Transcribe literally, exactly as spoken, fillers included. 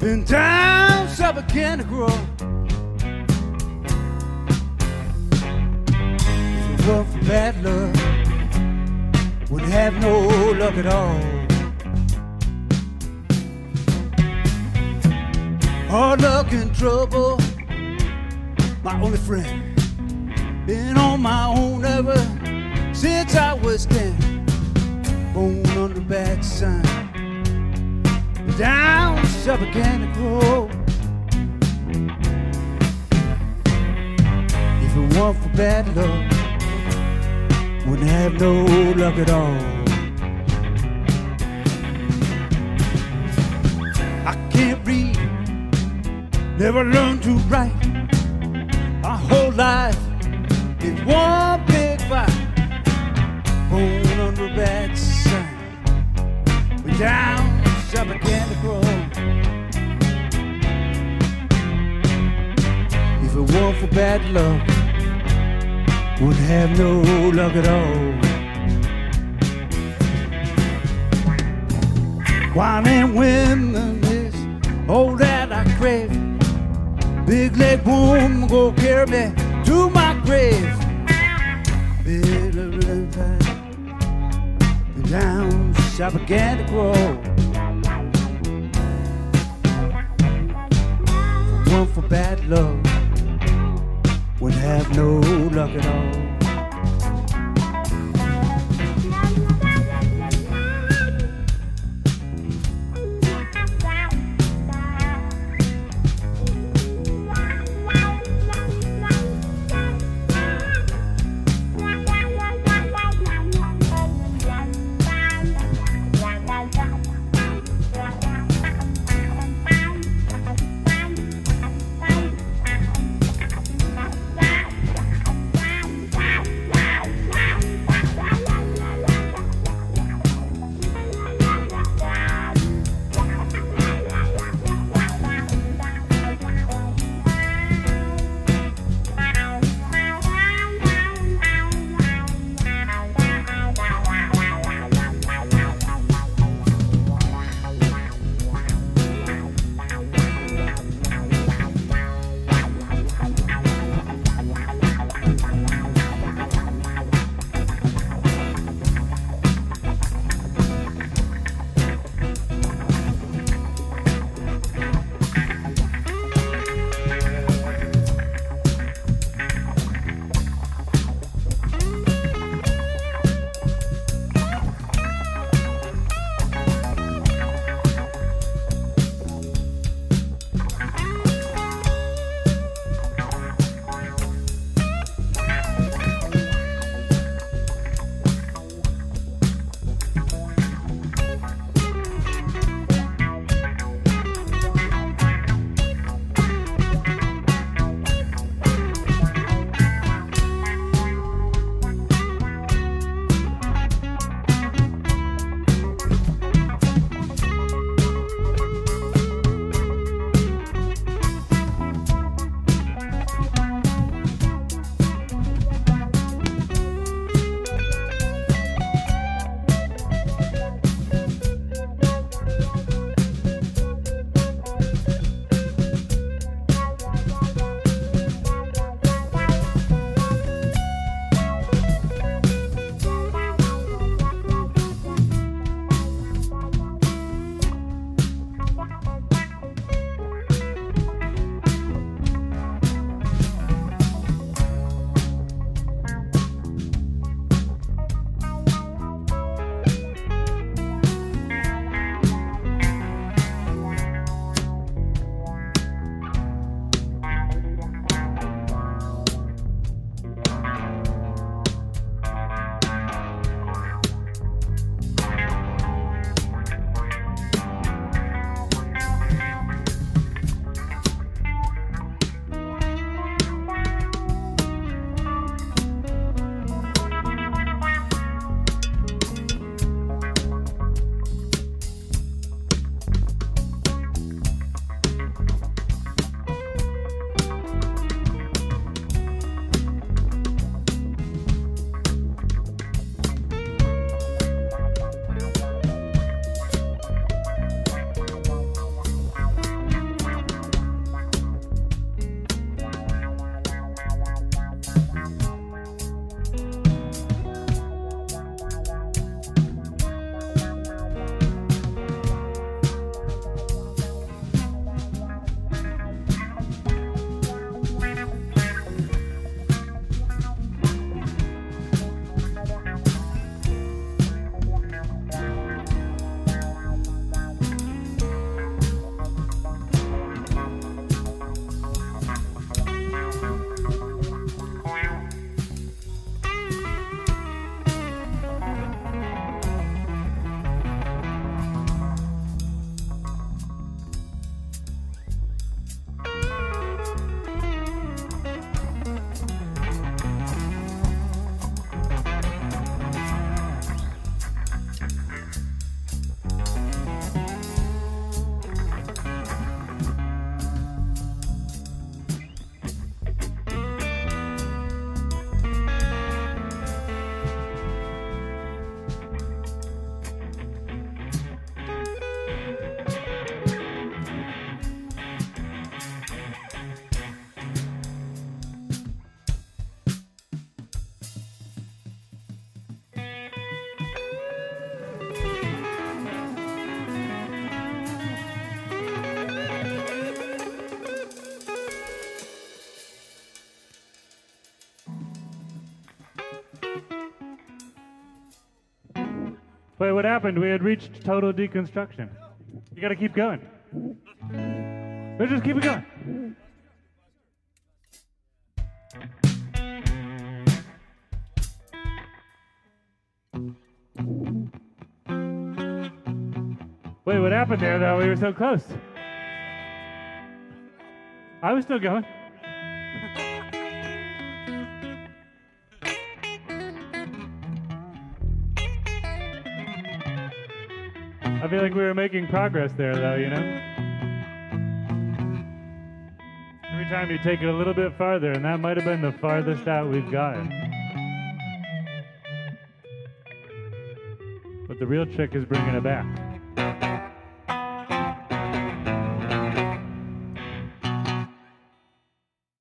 Been down south again to grow. If it weren't for bad luck, wouldn't have no luck at all. Hard luck and trouble, my only friend. Been on my own ever since I was ten. Born under bad sign, down south began to grow. If it weren't for bad luck, wouldn't have no luck at all. I can't read, never learned to write. My whole life is one big fight. Born under bad sign, but down south began to grow. If it weren't for bad luck, wouldn't have no luck at all. Wine and women is all that I crave. Big leg woman go carry me to my grave. Down south began to grow. If it weren't for bad luck, wouldn't have no luck at all. Wait, what happened? We had reached total deconstruction. You gotta keep going. Let's just keep it going. Wait, what happened there, though? We were so close. I was still going. I feel like we were making progress there, though, you know? Every time you take it a little bit farther, and that might have been the farthest out we've gotten. But the real trick is bringing it back.